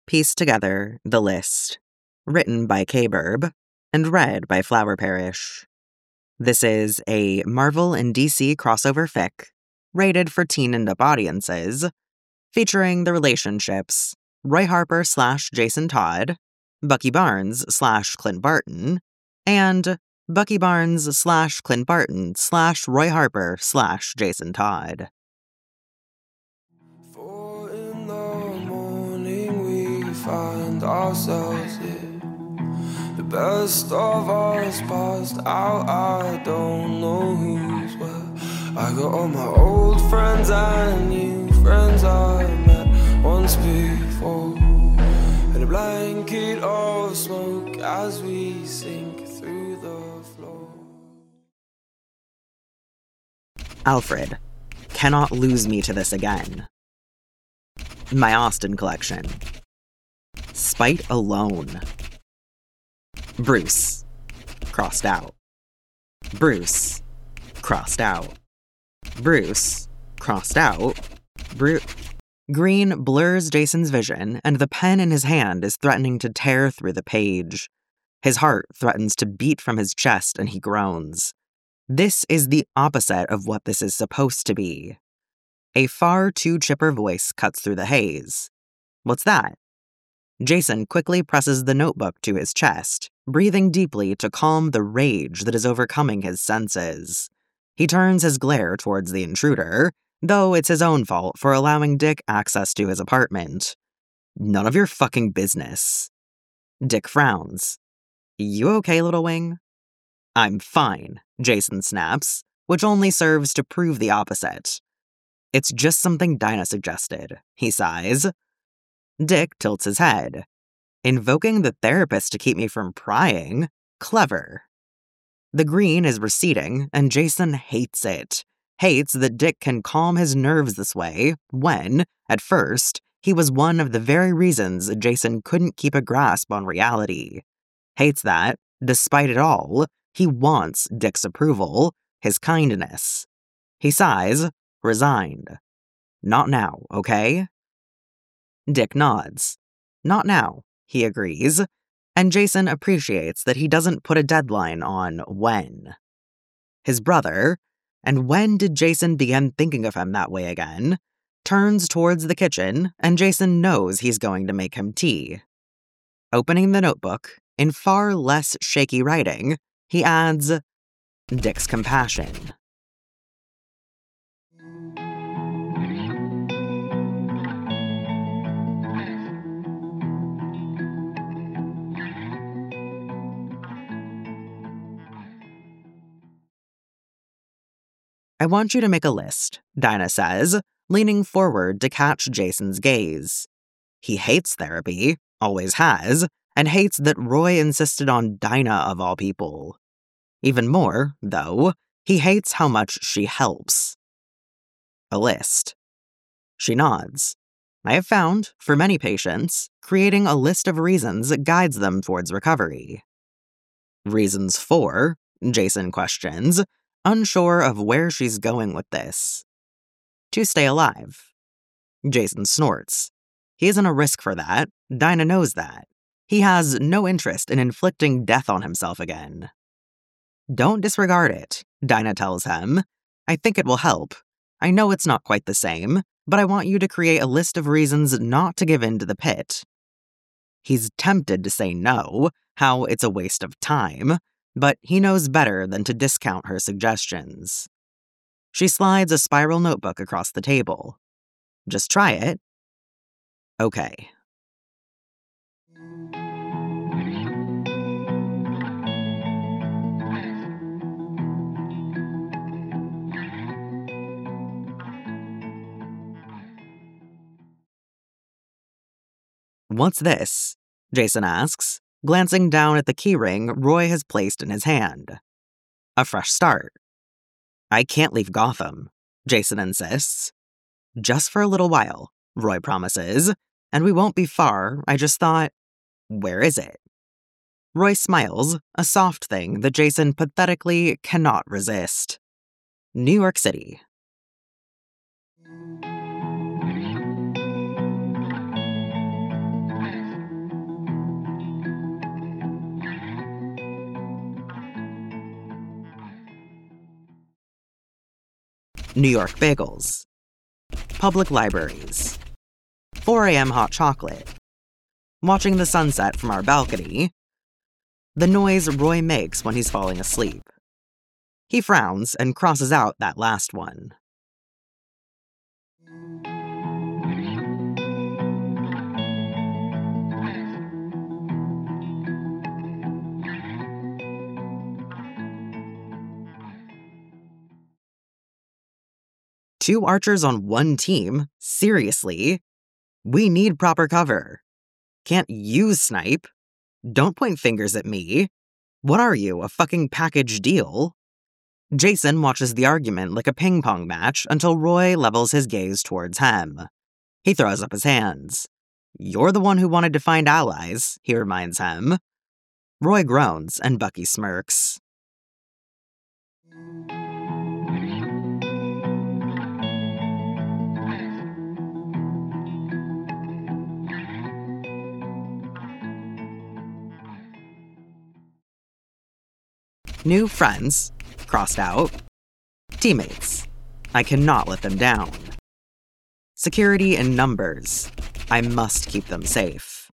Piece together the list, written by K-Burb and read by Flower Parish. This is a Marvel and DC crossover fic, rated for teen and up audiences, featuring the relationships Roy Harper / Jason Todd, Bucky Barnes / Clint Barton, and Bucky Barnes / Clint Barton / Roy Harper / Jason Todd. 4 in the morning we find ourselves here. The best of us passed out, I don't know who's where. I got all my old friends and new friends I met once before. And a blanket of smoke as we sink through the floor. Alfred, cannot lose me to this again. My Austen collection. Spite alone. Bruce, crossed out. Bruce, crossed out. Bruce, crossed out. Green blurs Jason's vision, and the pen in his hand is threatening to tear through the page. His heart threatens to beat from his chest, and he groans. This is the opposite of what this is supposed to be. A far too chipper voice cuts through the haze. What's that? Jason quickly presses the notebook to his chest, breathing deeply to calm the rage that is overcoming his senses. He turns his glare towards the intruder, though it's his own fault for allowing Dick access to his apartment. None of your fucking business. Dick frowns. You okay, Little Wing? I'm fine, Jason snaps, which only serves to prove the opposite. It's just something Dinah suggested, he sighs. Dick tilts his head. Invoking the therapist to keep me from prying? Clever. The green is receding, and Jason hates it. Hates that Dick can calm his nerves this way when, at first, he was one of the very reasons Jason couldn't keep a grasp on reality. Hates that, despite it all, he wants Dick's approval, his kindness. He sighs, resigned. Not now, okay? Dick nods. Not now, he agrees, and Jason appreciates that he doesn't put a deadline on when. His brother, and when did Jason begin thinking of him that way again, turns towards the kitchen, and Jason knows he's going to make him tea. Opening the notebook, in far less shaky writing, he adds, Dick's compassion. I want you to make a list, Dinah says, leaning forward to catch Jason's gaze. He hates therapy, always has, and hates that Roy insisted on Dinah of all people. Even more, though, he hates how much she helps. A list. She nods. I have found, for many patients, creating a list of reasons guides them towards recovery. Reasons for? Jason questions, unsure of where she's going with this. To stay alive. Jason snorts. He isn't a risk for that. Dinah knows that. He has no interest in inflicting death on himself again. Don't disregard it, Dinah tells him. I think it will help. I know it's not quite the same, but I want you to create a list of reasons not to give in to the pit. He's tempted to say no, how it's a waste of time, but he knows better than to discount her suggestions. She slides a spiral notebook across the table. Just try it. Okay. What's this? Jason asks, glancing down at the keyring Roy has placed in his hand. A fresh start. I can't leave Gotham, Jason insists. Just for a little while, Roy promises, and we won't be far. I just thought, where is it? Roy smiles, a soft thing that Jason pathetically cannot resist. New York City. New York bagels. Public libraries. 4 a.m. hot chocolate. Watching the sunset from our balcony. The noise Roy makes when he's falling asleep. He frowns and crosses out that last one. Two archers on one team? Seriously? We need proper cover. Can't you snipe? Don't point fingers at me. What are you, a fucking package deal? Jason watches the argument like a ping-pong match until Roy levels his gaze towards him. He throws up his hands. You're the one who wanted to find allies, he reminds him. Roy groans and Bucky smirks. New friends, crossed out. Teammates, I cannot let them down. Security in numbers, I must keep them safe.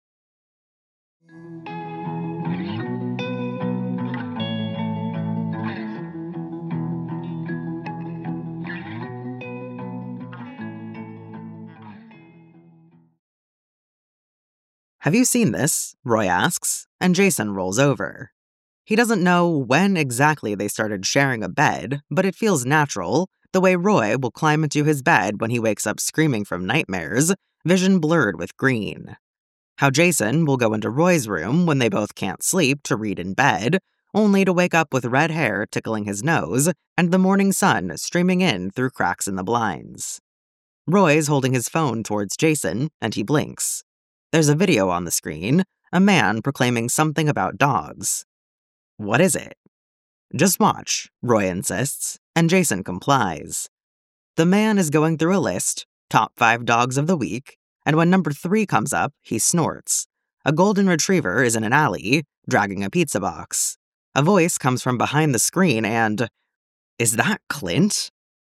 Have you seen this? Roy asks, and Jason rolls over. He doesn't know when exactly they started sharing a bed, but it feels natural, the way Roy will climb into his bed when he wakes up screaming from nightmares, vision blurred with green. How Jason will go into Roy's room when they both can't sleep to read in bed, only to wake up with red hair tickling his nose and the morning sun streaming in through cracks in the blinds. Roy's holding his phone towards Jason, and he blinks. There's a video on the screen, a man proclaiming something about dogs. What is it? Just watch, Roy insists, and Jason complies. The man is going through a list, top 5 dogs of the week, and when number 3 comes up, he snorts. A golden retriever is in an alley, dragging a pizza box. A voice comes from behind the screen and... Is that Clint?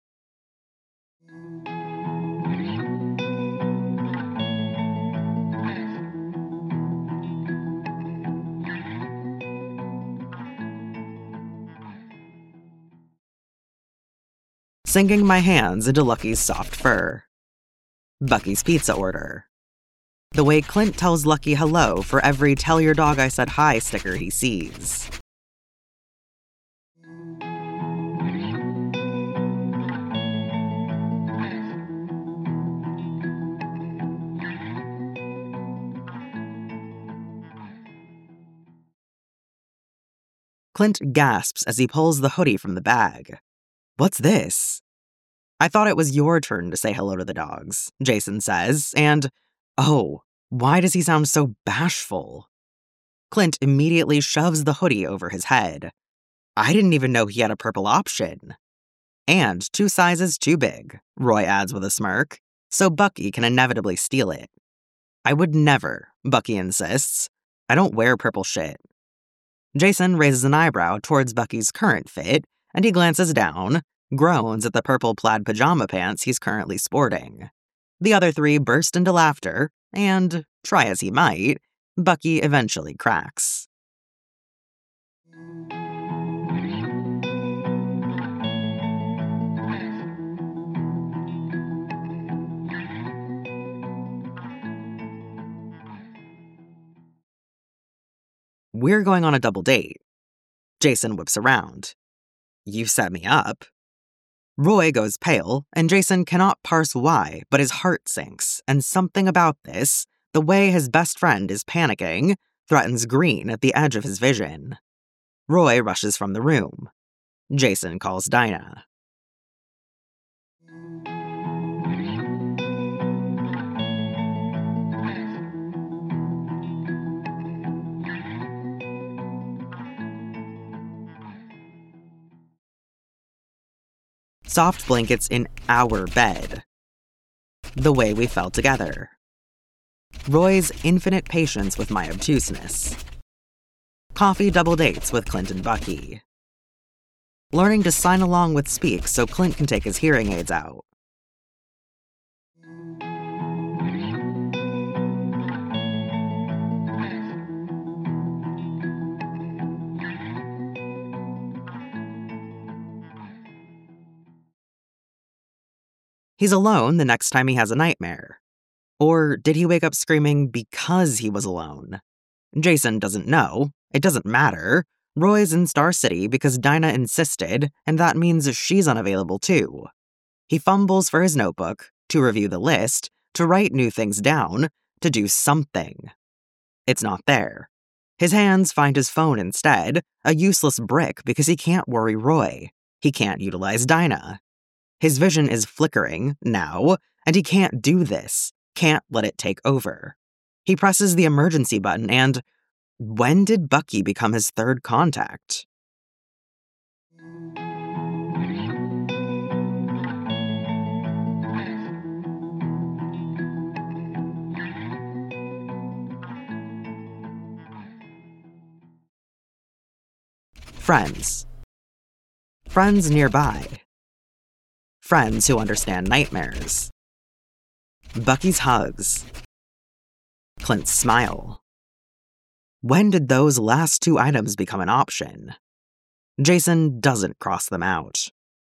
Sinking my hands into Lucky's soft fur. Bucky's pizza order. The way Clint tells Lucky hello for every "tell your dog I said hi" sticker he sees. Clint gasps as he pulls the hoodie from the bag. What's this? I thought it was your turn to say hello to the dogs, Jason says, and, oh, why does he sound so bashful? Clint immediately shoves the hoodie over his head. I didn't even know he had a purple option. And 2 sizes too big, Roy adds with a smirk, so Bucky can inevitably steal it. I would never, Bucky insists. I don't wear purple shit. Jason raises an eyebrow towards Bucky's current fit, and he glances down, groans at the purple plaid pajama pants he's currently sporting. The other 3 burst into laughter, and, try as he might, Bucky eventually cracks. We're going on a double date. Jason whips around. You set me up. Roy goes pale, and Jason cannot parse why, but his heart sinks, and something about this, the way his best friend is panicking, threatens green at the edge of his vision. Roy rushes from the room. Jason calls Dinah. Soft blankets in our bed. The way we fell together. Roy's infinite patience with my obtuseness. Coffee double dates with Clint and Bucky. learning to sign along with Speak so Clint can take his hearing aids out. He's alone the next time he has a nightmare. Or did he wake up screaming because he was alone? Jason doesn't know. It doesn't matter. Roy's in Star City because Dinah insisted, and that means she's unavailable too. He fumbles for his notebook, to review the list, to write new things down, to do something. It's not there. His hands find his phone instead, a useless brick because he can't worry Roy. He can't utilize Dinah. His vision is flickering, now, and he can't do this, can't let it take over. He presses the emergency button and... when did Bucky become his third contact? Friends. Friends nearby. Friends who understand nightmares. Bucky's hugs. Clint's smile. When did those last two items become an option? Jason doesn't cross them out.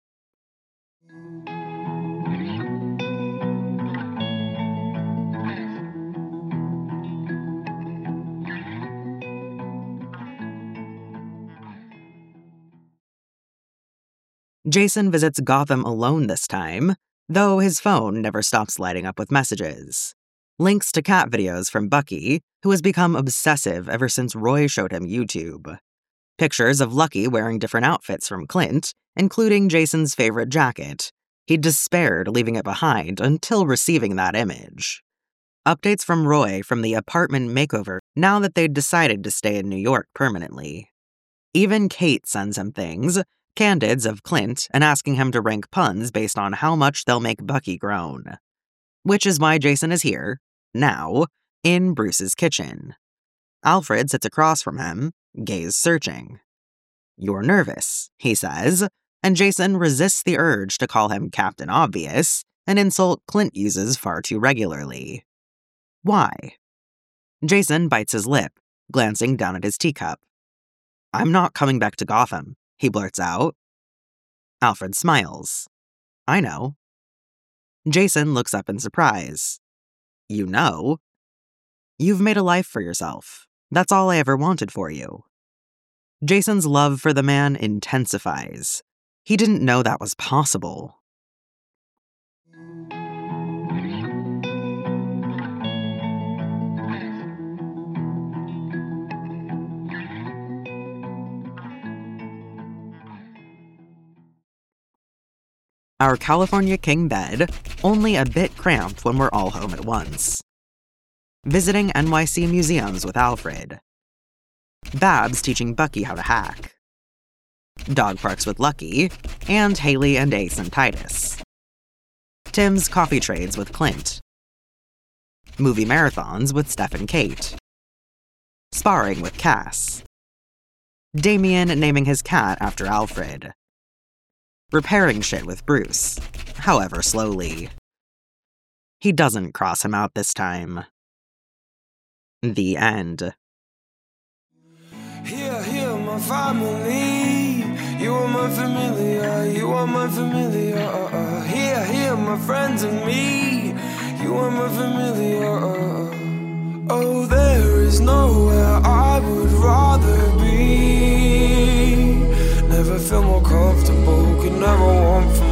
Jason visits Gotham alone this time, though his phone never stops lighting up with messages. Links to cat videos from Bucky, who has become obsessive ever since Roy showed him YouTube. Pictures of Lucky wearing different outfits from Clint, including Jason's favorite jacket. He despaired leaving it behind until receiving that image. Updates from Roy from the apartment makeover now that they'd decided to stay in New York permanently. Even Kate sends him things, candids of Clint, and asking him to rank puns based on how much they'll make Bucky groan. Which is why Jason is here, now, in Bruce's kitchen. Alfred sits across from him, gaze searching. "You're nervous," he says, and Jason resists the urge to call him Captain Obvious, an insult Clint uses far too regularly. Why? Jason bites his lip, glancing down at his teacup. "I'm not coming back to Gotham," he blurts out. Alfred smiles. "I know." Jason looks up in surprise. "You know? You've made a life for yourself. That's all I ever wanted for you." Jason's love for the man intensifies. He didn't know that was possible. Our California king bed, only a bit cramped when we're all home at once. Visiting NYC museums with Alfred. Babs teaching Bucky how to hack. Dog parks with Lucky, and Haley and Ace and Titus. Tim's coffee trades with Clint. Movie marathons with Steph and Kate. Sparring with Cass. Damien naming his cat after Alfred. Repairing shit with Bruce, however slowly. He doesn't cross him out this time. The end. Here, my family. You are my familiar, you are my familiar. Here, my friends and me. You are my familiar. Oh, there is nowhere I would rather be. Never feel more comfortable, could never want from